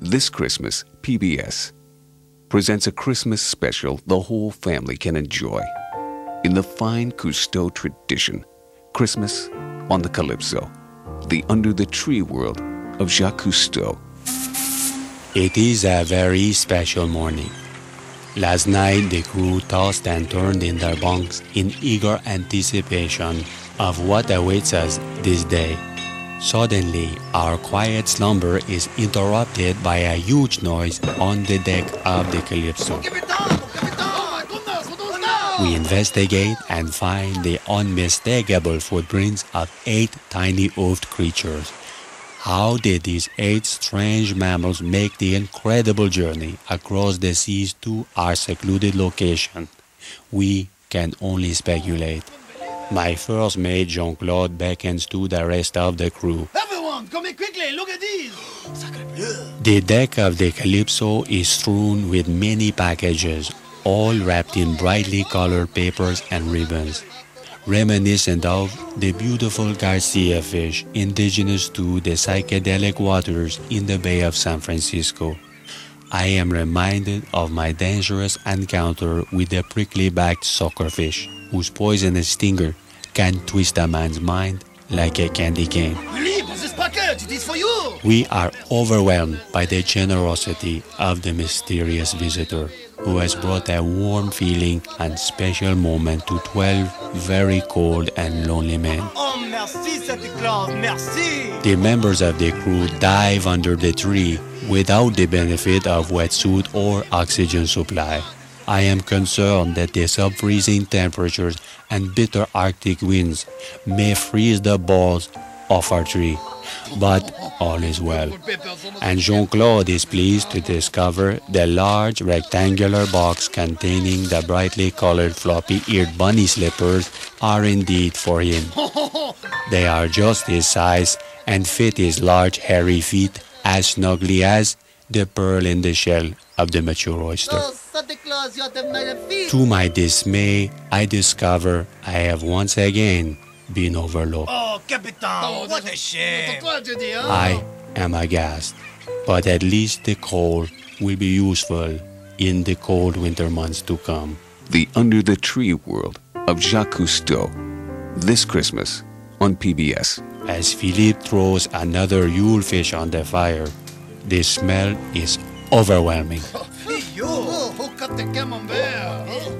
This Christmas, PBS presents a Christmas special the whole family can enjoy. In the fine Cousteau tradition, Christmas on the Calypso, the Under the Tree world of Jacques Cousteau. It is a very special morning. Last night, the crew tossed and turned in their bunks in eager anticipation of what awaits us this day. Suddenly, our quiet slumber is interrupted by a huge noise on the deck of the Calypso. We investigate and find the unmistakable footprints of 8 tiny hoofed creatures. How did these 8 strange mammals make the incredible journey across the seas to our secluded location? We can only speculate. My first mate Jean-Claude beckons to the rest of the crew. Everyone, come here quickly, look at these! The deck of the Calypso is strewn with many packages, all wrapped in brightly colored papers and ribbons, reminiscent of the beautiful Garcia fish indigenous to the psychedelic waters in the Bay of San Francisco. I am reminded of my dangerous encounter with the prickly-backed suckerfish, whose poisonous stinger can twist a man's mind like a candy cane. This package, it is for you! We are overwhelmed by the generosity of the mysterious visitor, who has brought a warm feeling and special moment to 12 very cold and lonely men. Oh, merci, Santa Claus, merci! The members of the crew dive under the tree without the benefit of wetsuit or oxygen supply. I am concerned that the sub-freezing temperatures and bitter Arctic winds may freeze the balls off our tree. But all is well. And Jean-Claude is pleased to discover the large rectangular box containing the brightly colored floppy-eared bunny slippers are indeed for him. They are just his size and fit his large hairy feet as snugly as the pearl in the shell of the mature oyster. Oh, Santa Claus, you have them magnifique! To my dismay, I discover I have once again been overlooked. Oh, Capitan, what a shame! I am aghast, but at least the coal will be useful in the cold winter months to come. The Under the Tree world of Jacques Cousteau. This Christmas on PBS. As Philippe throws another Yule fish on the fire, the smell is overwhelming. Oh, who cut the camembert?